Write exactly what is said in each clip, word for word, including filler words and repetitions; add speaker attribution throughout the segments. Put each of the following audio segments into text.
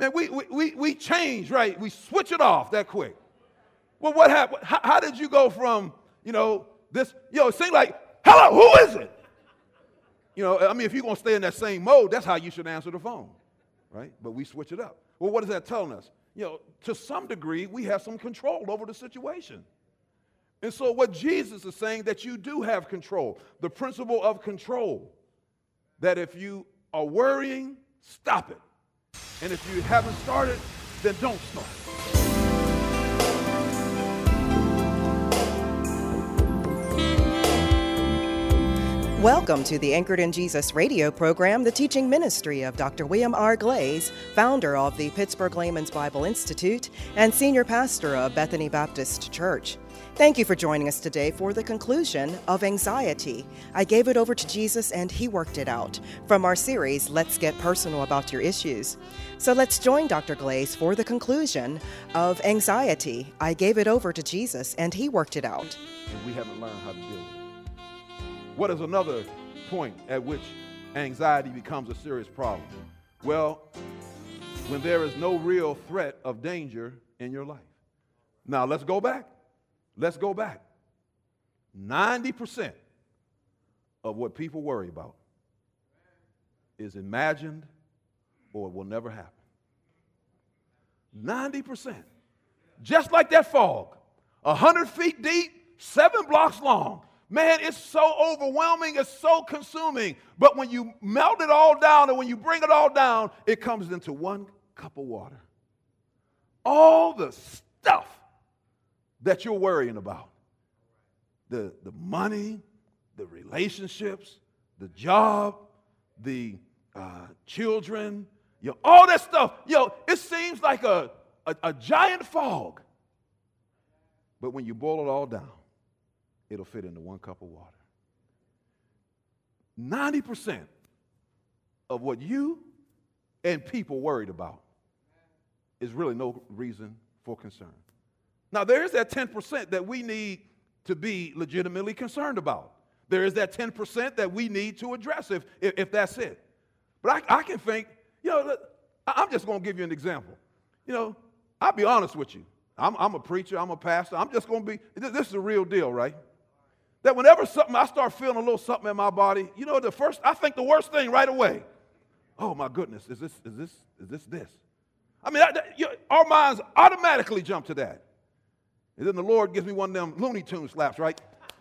Speaker 1: man, we, we, we, we change, right? We switch it off that quick. Well, what happened? How, how did you go from, you know, this, you know, it seemed like, hello, who is it? You know, I mean, if you're going to stay in that same mode, that's how you should answer the phone, right? But we switch it up. Well, what is that telling us? You know, to some degree, we have some control over the situation. And so what Jesus is saying, that you do have control, the principle of control, that if you are worrying, stop it. And if you haven't started, then don't start.
Speaker 2: Welcome to the Anchored in Jesus radio program, the teaching ministry of Doctor William R. Glaze, founder of the Pittsburgh Layman's Bible Institute and senior pastor of Bethany Baptist Church. Thank you for joining us today for the conclusion of Anxiety. I gave it over to Jesus and he worked it out, from our series, Let's Get Personal About Your Issues. So let's join Doctor Glaze for the conclusion of Anxiety. I gave it over to Jesus and he worked it out.
Speaker 1: And we haven't learned how to deal with it. What is another point at which anxiety becomes a serious problem? Well, when there is no real threat of danger in your life. Now, let's go back. Let's go back. ninety percent of what people worry about is imagined or will never happen. ninety percent. Just like that fog, one hundred feet deep, seven blocks long. Man, it's so overwhelming, it's so consuming. But when you melt it all down and when you bring it all down, it comes into one cup of water. All the stuff that you're worrying about, the, the money, the relationships, the job, the uh, children, you know, all that stuff, you know, it seems like a, a, a giant fog. But when you boil it all down, it'll fit into one cup of water. ninety percent of what you and people worried about is really no reason for concern. Now, there is that ten percent that we need to be legitimately concerned about. There is that ten percent that we need to address if, if, if that's it. But I, I can think, you know, I'm just going to give you an example. You know, I'll be honest with you. I'm, I'm a preacher. I'm a pastor. I'm just going to be, this is the real deal, right? That whenever something, I start feeling a little something in my body, you know, the first, I think the worst thing right away. Oh my goodness, is this, is this, is this, this? I mean, that, that, you, our minds automatically jump to that. And then the Lord gives me one of them Looney Tunes slaps, right?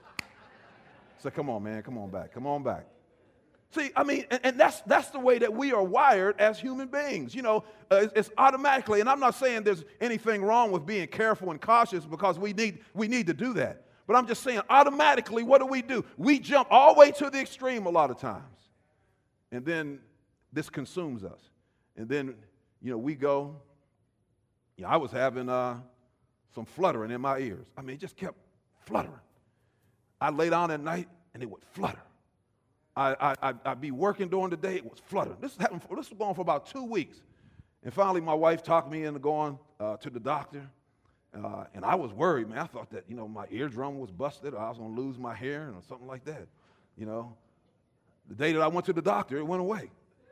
Speaker 1: So come on, man, come on back, come on back. See, I mean, and, and that's that's the way that we are wired as human beings. You know, uh, it's, it's automatically, and I'm not saying there's anything wrong with being careful and cautious because we need we need to do that. But I'm just saying, automatically, what do we do? We jump all the way to the extreme a lot of times. And then this consumes us. And then, you know, we go, you know, I was having uh, some fluttering in my ears. I mean, it just kept fluttering. I'd lay down at night, and it would flutter. I, I, I'd be working during the day, it was fluttering. This, happened for, this was going for about two weeks. And finally, my wife talked me into going uh, to the doctor. Uh, and I was worried, man. I thought that, you know, my eardrum was busted or I was going to lose my hearing or something like that, you know. The day that I went to the doctor, it went away.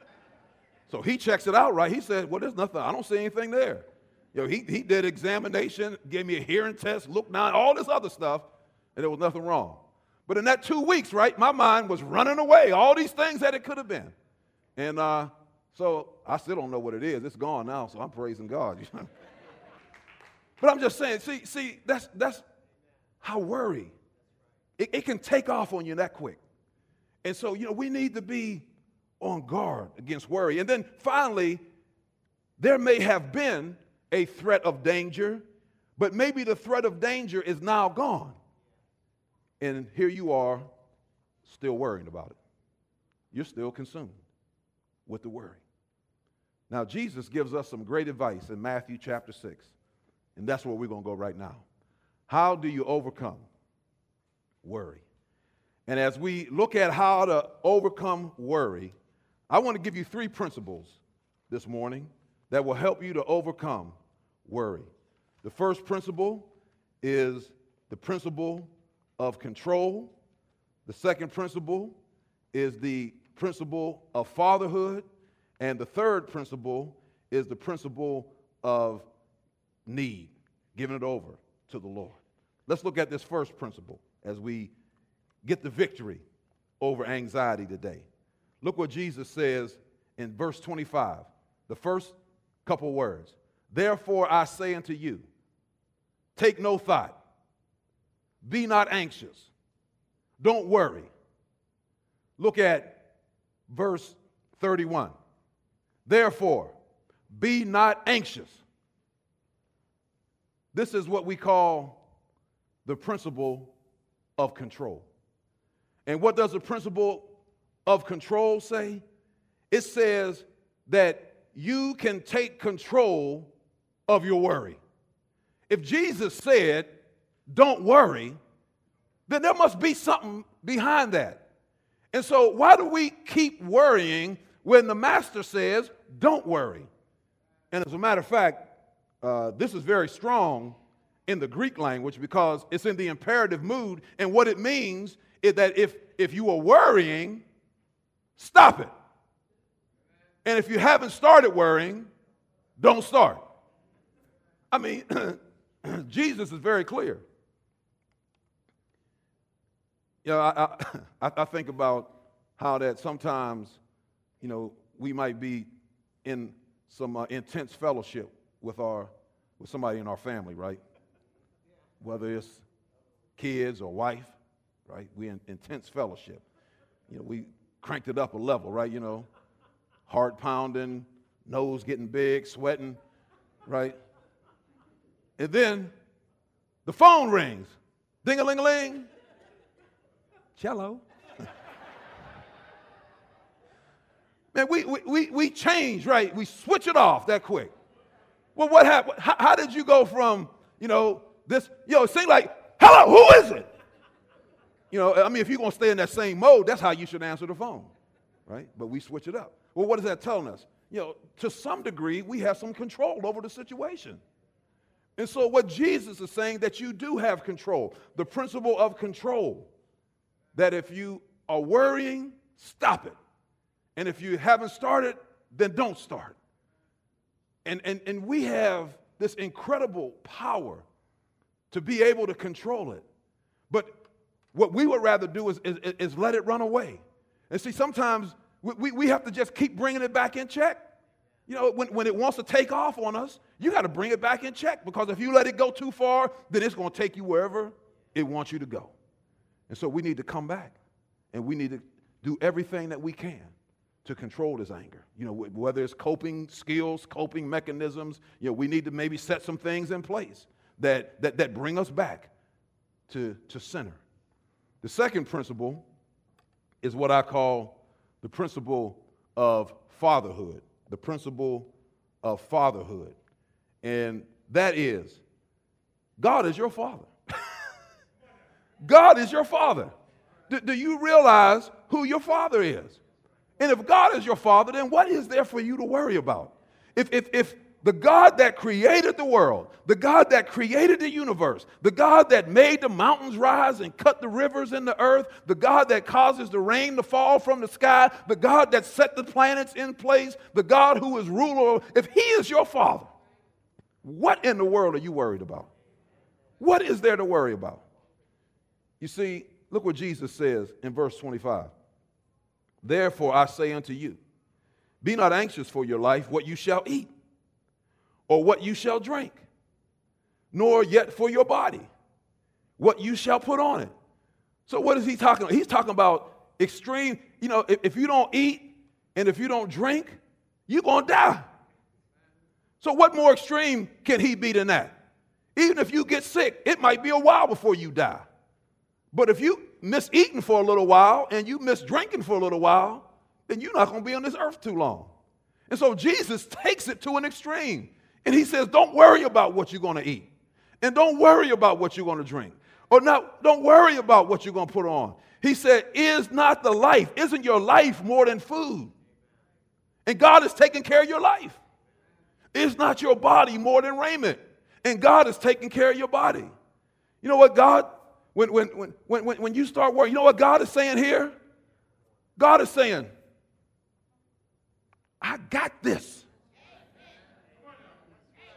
Speaker 1: So he checks it out, right? He said, well, there's nothing. I don't see anything there. You know, he, he did examination, gave me a hearing test, looked down, all this other stuff, and there was nothing wrong. But in that two weeks, right, my mind was running away, all these things that it could have been. And uh, so I still don't know what it is. It's gone now, so I'm praising God. But I'm just saying, see, see, that's that's how worry, it, it can take off on you that quick. And so, you know, we need to be on guard against worry. And then finally, there may have been a threat of danger, but maybe the threat of danger is now gone. And here you are still worrying about it. You're still consumed with the worry. Now, Jesus gives us some great advice in Matthew chapter six. And that's where we're going to go right now. How do you overcome worry? And as we look at how to overcome worry, I want to give you three principles this morning that will help you to overcome worry. The first principle is the principle of control. The second principle is the principle of fatherhood. And the third principle is the principle of need, giving it over to the Lord. Let's look at this first principle as we get the victory over anxiety today. Look what Jesus says in verse twenty-five, the first couple words. Therefore I say unto you, take no thought, be not anxious, don't worry. Look at verse thirty-one. Therefore, be not anxious. This is what we call the principle of control. And what does the principle of control say? It says that you can take control of your worry. If Jesus said, don't worry, then there must be something behind that. And so why do we keep worrying when the master says, don't worry? And as a matter of fact, uh, this is very strong in the Greek language because it's in the imperative mood. And what it means is that if, if you are worrying, stop it. And if you haven't started worrying, don't start. I mean, Jesus is very clear. You know, I, I, I think about how that sometimes, you know, we might be in some uh, intense fellowship with our with somebody in our family, right? Whether it's kids or wife, right? We in intense fellowship. You know, we cranked it up a level, right? You know, heart pounding, nose getting big, sweating, right? And then the phone rings. Ding-a-ling-a-ling. Cello. Man, we, we, we, we change, right? We switch it off that quick. Well, what happened? How, how did you go from, you know, this, you know, it seemed like, hello, who is it? You know, I mean, if you're going to stay in that same mode, that's how you should answer the phone, right? But we switch it up. Well, what is that telling us? You know, to some degree, we have some control over the situation. And so what Jesus is saying, that you do have control, the principle of control, that if you are worrying, stop it. And if you haven't started, then don't start. And, and, and we have this incredible power to be able to control it. But what we would rather do is, is, is let it run away. And see, sometimes we, we have to just keep bringing it back in check. You know, when, when it wants to take off on us, you got to bring it back in check, because if you let it go too far, then it's going to take you wherever it wants you to go. And so we need to come back, and we need to do everything that we can to control this anger. You know, whether it's coping skills, coping mechanisms, you know, we need to maybe set some things in place that, that, that bring us back to, to center. The second principle is what I call the principle of fatherhood, the principle of fatherhood. And that is, God is your father. God is your father. Do, do you realize who your father is? And if God is your father, then what is there for you to worry about? If, if, if the God that created the world, the God that created the universe, the God that made the mountains rise and cut the rivers in the earth, the God that causes the rain to fall from the sky, the God that set the planets in place, the God who is ruler, if he is your father, what in the world are you worried about? What is there to worry about? You see, look what Jesus says in verse twenty-five. Therefore I say unto you, be not anxious for your life, what you shall eat, or what you shall drink, nor yet for your body, what you shall put on it. So what is he talking about? He's talking about extreme, you know, if, if you don't eat and if you don't drink, you're going to die. So what more extreme can he be than that? Even if you get sick, it might be a while before you die. But if you miss eating for a little while and you miss drinking for a little while, then you're not going to be on this earth too long. And so Jesus takes it to an extreme. And he says, don't worry about what you're going to eat. And don't worry about what you're going to drink. Or not, don't worry about what you're going to put on. He said, is not the life, isn't your life more than food? And God is taking care of your life. Is not your body more than raiment? And God is taking care of your body. You know what God... When, when, when, when, when you start worrying, you know what God is saying here? God is saying, I got this.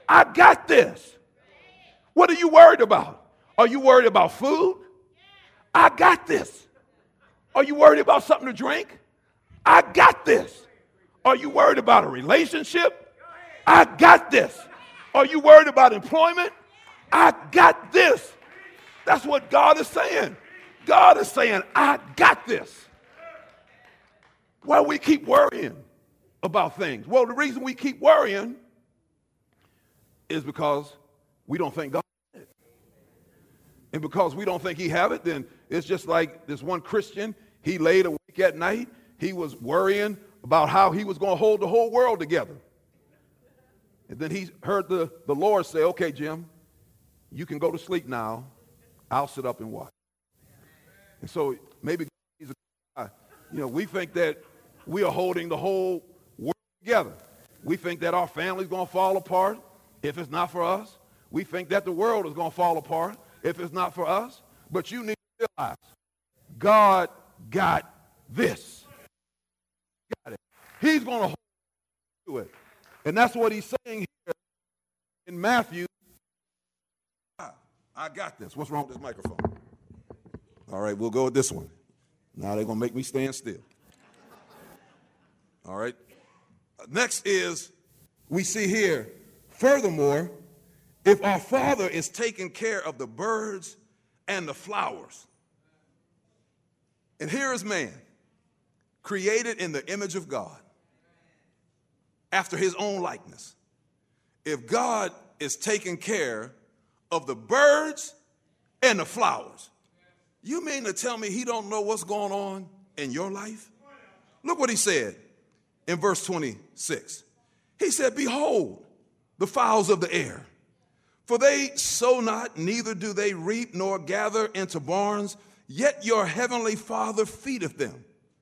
Speaker 1: I got this. What are you worried about? Are you worried about food? I got this. Are you worried about something to drink? I got this. Are you worried about a relationship? I got this. Are you worried about employment? I got this. That's what God is saying. God is saying, I got this. Why do we keep worrying about things? Well, the reason we keep worrying is because we don't think God has it. And because we don't think he have it, then it's just like this one Christian, he laid awake at night. He was worrying about how he was going to hold the whole world together. And then he heard the, the Lord say, okay, Jim, you can go to sleep now. I'll sit up and watch. And so maybe he's a guy. You know, we think that we are holding the whole world together. We think that our family's going to fall apart if it's not for us. We think that the world is going to fall apart if it's not for us. But you need to realize God got this. Got it. He's going to hold to it. And that's what he's saying here in Matthew. I got this. What's wrong with this microphone? All right, we'll go with this one. Now they're going to make me stand still. All right. Next is, we see here, furthermore, if our Father is taking care of the birds and the flowers, and here is man, created in the image of God, after his own likeness. If God is taking care of the birds and the flowers, you mean to tell me he don't know what's going on in your life? Look what he said in verse twenty-six. He said, behold, the fowls of the air, for they sow not, neither do they reap, nor gather into barns, yet your heavenly Father feedeth them.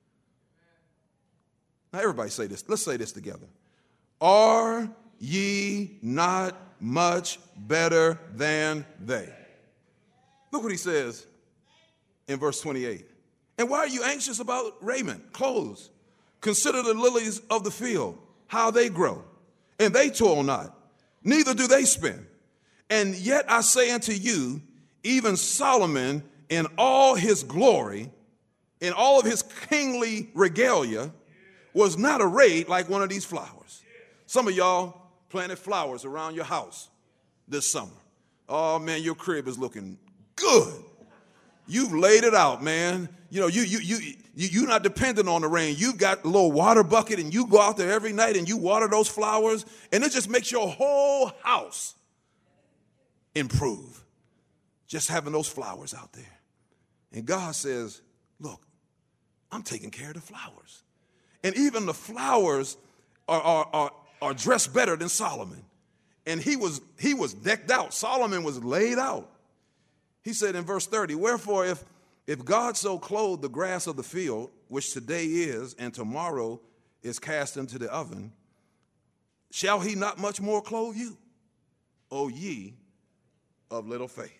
Speaker 1: Now everybody say this. Let's say this together. Are ye not much better than they? Look what he says in verse twenty-eight. And why are you anxious about raiment, clothes? Consider the lilies of the field, how they grow, and they toil not, neither do they spin. And yet I say unto you, even Solomon in all his glory, in all of his kingly regalia, was not arrayed like one of these flowers. Some of y'all planted flowers around your house this summer. Oh, man, your crib is looking good. You've laid it out, man. You know, you, you, you, you, you're not dependent on the rain. You've got a little water bucket, and you go out there every night, and you water those flowers, and it just makes your whole house improve, just having those flowers out there. And God says, look, I'm taking care of the flowers. And even the flowers are, are, are, are dressed better than Solomon. And he was, he was decked out. Solomon was laid out. He said in verse thirty, wherefore if, if God so clothed the grass of the field, which today is and tomorrow is cast into the oven, shall he not much more clothe you, O ye of little faith?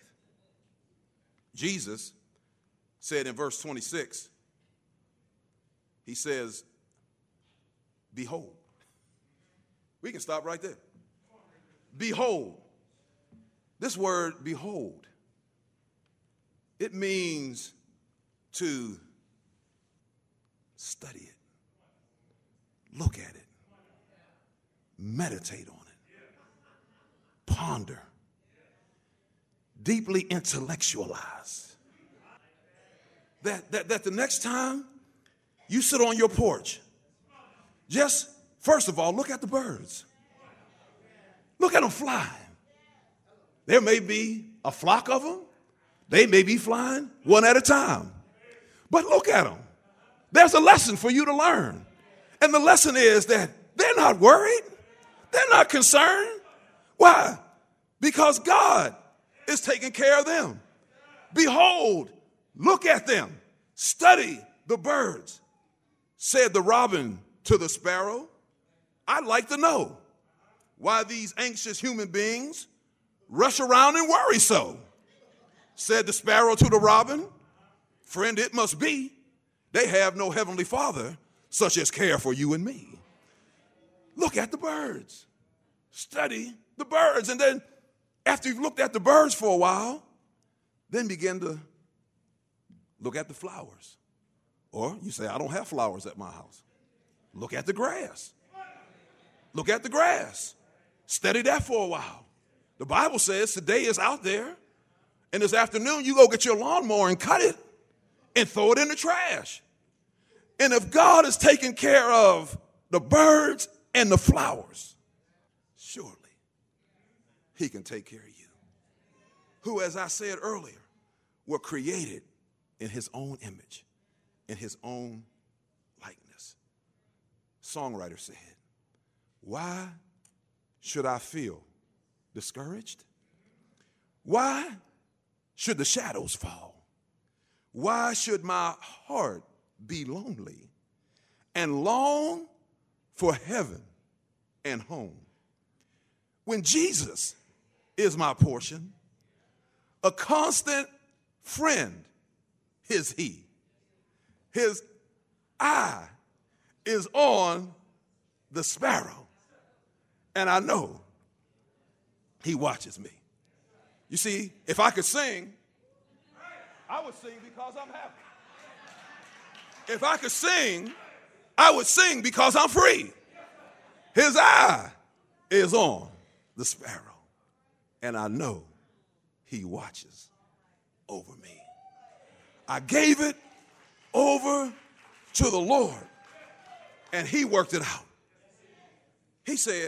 Speaker 1: Jesus said in verse twenty-six, he says, behold. We can stop right there. Behold. This word, behold, it means to study it, look at it, meditate on it, ponder, deeply intellectualize. That, that, that the next time you sit on your porch, just first of all, look at the birds. Look at them flying. There may be a flock of them. They may be flying one at a time. But look at them. There's a lesson for you to learn. And the lesson is that they're not worried. They're not concerned. Why? Because God is taking care of them. Behold, look at them. Study the birds. Said the robin to the sparrow, I'd like to know why these anxious human beings rush around and worry so. Said the sparrow to the robin, friend, it must be they have no heavenly Father such as care for you and me. Look at the birds. study the birds. And then after you've looked at the birds for a while, then begin to look at the flowers. Or you say, I don't have flowers at my house. Look at the grass. Look at the grass. Study that for a while. The Bible says today is out there, and this afternoon you go get your lawnmower and cut it and throw it in the trash. And if God is taking care of the birds and the flowers, surely he can take care of you, who, as I said earlier, were created in his own image, in his own likeness. Songwriter said, why should I feel discouraged? Why should the shadows fall? Why should my heart be lonely and long for heaven and home? When Jesus is my portion, a constant friend is he. His eye is on the sparrow, and I know he watches me. You see, if I could sing, I would sing because I'm happy. If I could sing, I would sing because I'm free. His eye is on the sparrow, and I know he watches over me. I gave it over to the Lord, and he worked it out. He said,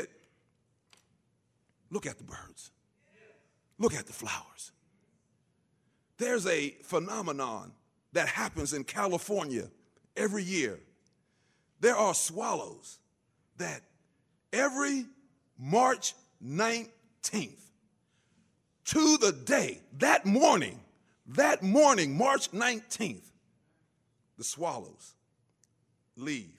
Speaker 1: look at the birds. Look at the flowers. There's a phenomenon that happens in California every year. There are swallows that every March nineteenth, to the day, that morning, that morning, March nineteenth, the swallows leave.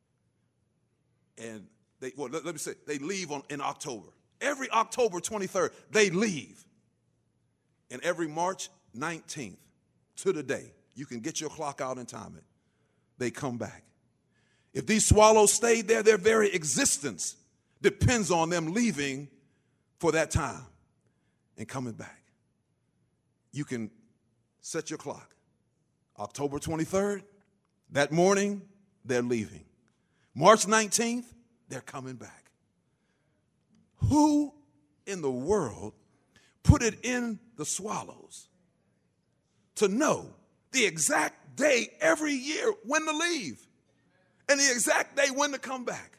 Speaker 1: And they, well, let, let me say, they leave on, in October. Every October twenty-third, they leave. And every March nineteenth, to the day, you can get your clock out and time it, they come back. If these swallows stayed there, their very existence depends on them leaving for that time and coming back. You can set your clock. October twenty-third, that morning, they're leaving. March nineteenth, they're coming back. Who in the world put it in the swallows to know the exact day every year when to leave and the exact day when to come back?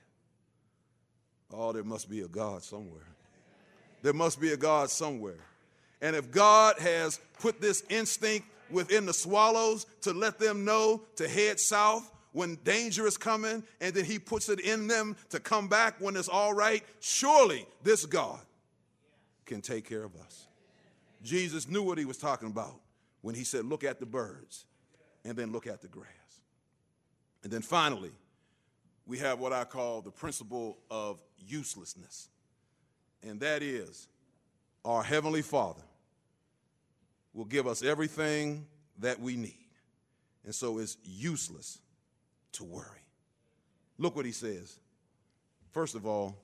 Speaker 1: Oh, there must be a God somewhere. There must be a God somewhere. And if God has put this instinct within the swallows to let them know to head south when danger is coming, and then he puts it in them to come back when it's all right, surely this God can take care of us. Jesus knew what he was talking about when he said, look at the birds and then look at the grass. And then finally, we have what I call the principle of uselessness. And that is, our Heavenly Father will give us everything that we need. And so it's useless to worry. Look what he says. First of all,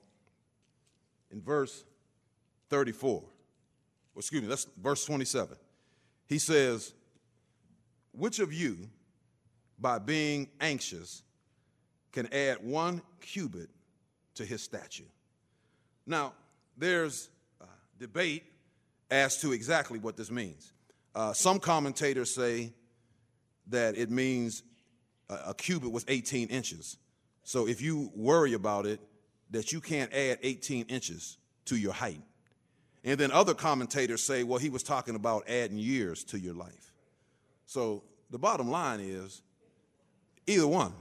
Speaker 1: in verse thirty-four, well, excuse me, that's verse twenty-seven. He says, which of you, by being anxious, can add one cubit to his stature? Now, there's uh, debate as to exactly what this means. Uh, some commentators say that it means a, a cubit was eighteen inches. So if you worry about it, that you can't add eighteen inches to your height. And then other commentators say, well, he was talking about adding years to your life. So the bottom line is, either one.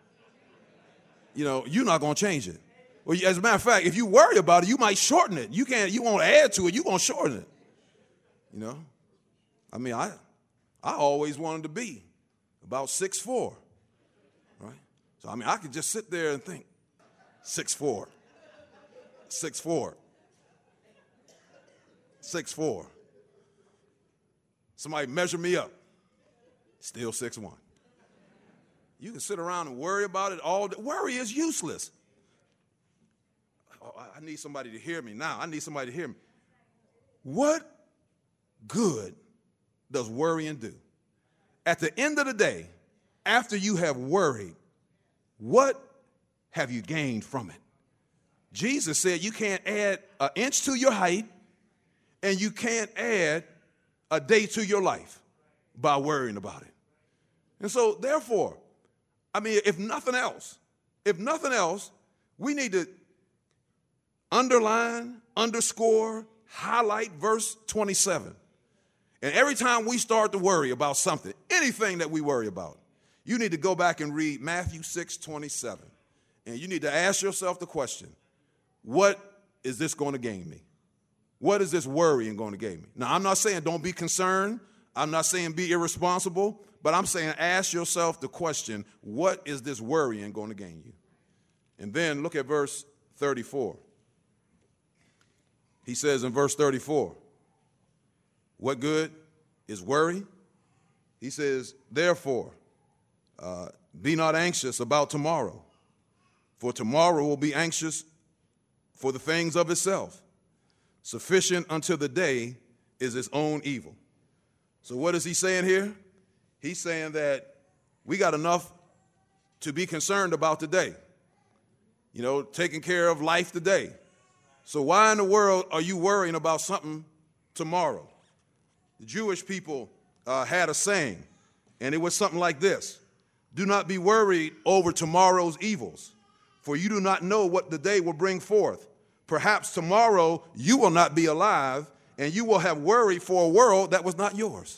Speaker 1: You know, you're not going to change it. Well, as a matter of fact, if you worry about it, you might shorten it. You can't. You won't add to it. You're going to shorten it. You know, I mean, I, I always wanted to be about six foot four, right? So I mean, I could just sit there and think, six foot four, six foot four, six foot four. Somebody measure me up, still six one. You can sit around and worry about it all day. Worry is useless. oh, I need somebody to hear me now. I need somebody to hear me. What good does worrying do? At the end of the day, after you have worried, what have you gained from it? Jesus said you can't add an inch to your height and you can't add a day to your life by worrying about it. And so, therefore, I mean, if nothing else, if nothing else, we need to underline, underscore, highlight verse twenty-seven. And every time we start to worry about something, anything that we worry about, you need to go back and read Matthew six twenty-seven. And you need to ask yourself the question, what is this going to gain me? What is this worrying going to gain me? Now, I'm not saying don't be concerned. I'm not saying be irresponsible. But I'm saying ask yourself the question, what is this worrying going to gain you? And then look at verse thirty-four. He says in verse thirty-four, what good is worry? He says, therefore, uh, be not anxious about tomorrow, for tomorrow will be anxious for the things of itself. Sufficient unto the day is its own evil. So what is he saying here? He's saying that we got enough to be concerned about today. You know, taking care of life today. So why in the world are you worrying about something tomorrow? The Jewish people uh, had a saying, and it was something like this. Do not be worried over tomorrow's evils, for you do not know what the day will bring forth. Perhaps tomorrow you will not be alive, and you will have worry for a world that was not yours.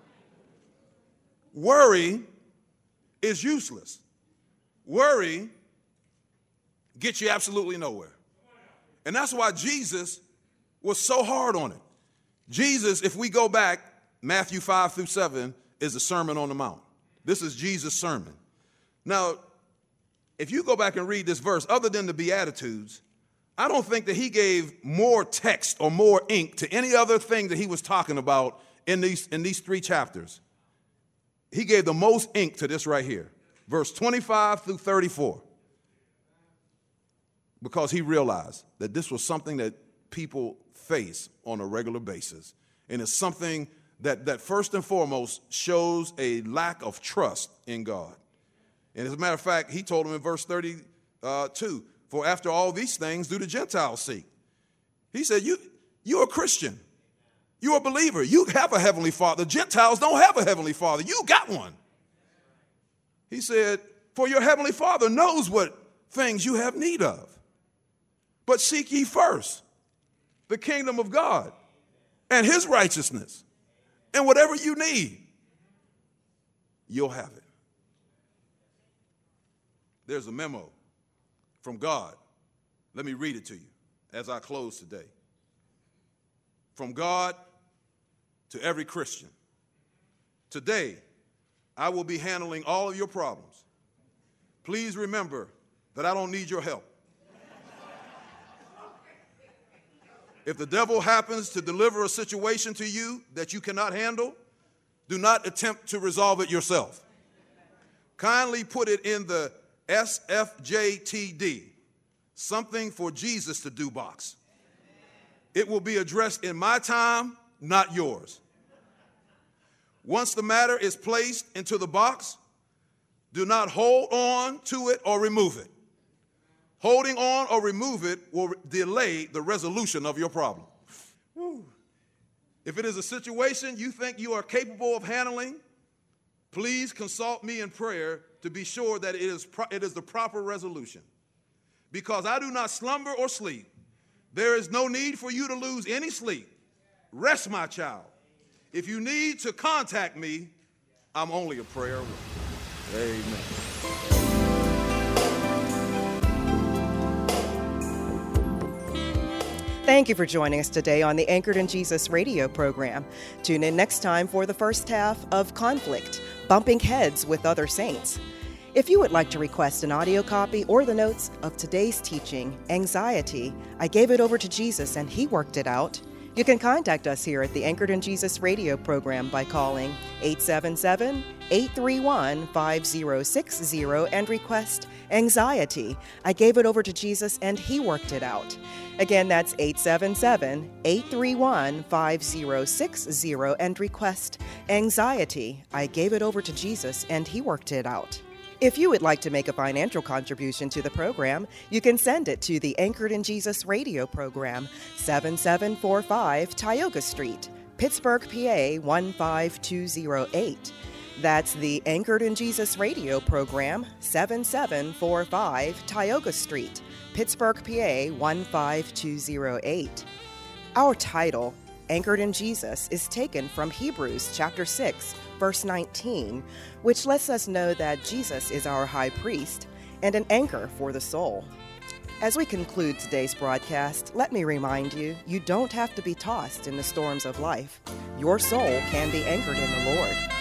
Speaker 1: Worry is useless. Worry gets you absolutely nowhere. And that's why Jesus was so hard on it. Jesus, if we go back, Matthew five through seven is the Sermon on the Mount. This is Jesus' sermon. Now, if you go back and read this verse, other than the Beatitudes, I don't think that he gave more text or more ink to any other thing that he was talking about in these, in these three chapters. He gave the most ink to this right here, verse twenty-five through thirty-four, because he realized that this was something that people face on a regular basis. And it's something that, that first and foremost shows a lack of trust in God. And as a matter of fact, he told him in verse thirty-two, for after all these things do the Gentiles seek. He said, you, you're a Christian. You're a believer. You have a heavenly Father. The Gentiles don't have a heavenly Father. You got one. He said, for your heavenly Father knows what things you have need of. But seek ye first the kingdom of God and his righteousness. And whatever you need, you'll have it. There's a memo from God. Let me read it to you as I close today. From God to every Christian. Today, I will be handling all of your problems. Please remember that I don't need your help. If the devil happens to deliver a situation to you that you cannot handle, do not attempt to resolve it yourself. Kindly put it in the S F J T D, something for Jesus to do box. It will be addressed in my time, not yours. Once the matter is placed into the box, do not hold on to it or remove it. Holding on or remove it will delay the resolution of your problem. Woo. If it is a situation you think you are capable of handling, please consult me in prayer to be sure that it is, pro- it is the proper resolution. Because I do not slumber or sleep, there is no need for you to lose any sleep. Rest, my child. If you need to contact me, I'm only a prayer away. Amen.
Speaker 2: Thank you for joining us today on the Anchored in Jesus radio program. Tune in next time for the first half of Conflict, Bumping Heads with Other Saints. If you would like to request an audio copy or the notes of today's teaching, Anxiety, I Gave It Over to Jesus and He Worked It Out, you can contact us here at the Anchored in Jesus radio program by calling eight seven seven, eight three one, five zero six zero and request Anxiety, I gave it over to Jesus and He worked it out. Again, that's eight seven seven, eight three one, five zero six zero and request Anxiety, I gave it over to Jesus and He worked it out. If you would like to make a financial contribution to the program, you can send it to the Anchored in Jesus radio program, seven seven four five Tioga Street, Pittsburgh, P A one five two zero eight. That's the Anchored in Jesus radio program, seven seven four five Tioga Street, Pittsburgh, P A one five two zero eight. Our title, Anchored in Jesus, is taken from Hebrews chapter six, verse nineteen, which lets us know that Jesus is our high priest and an anchor for the soul. As we conclude today's broadcast, let me remind you, you don't have to be tossed in the storms of life. Your soul can be anchored in the Lord.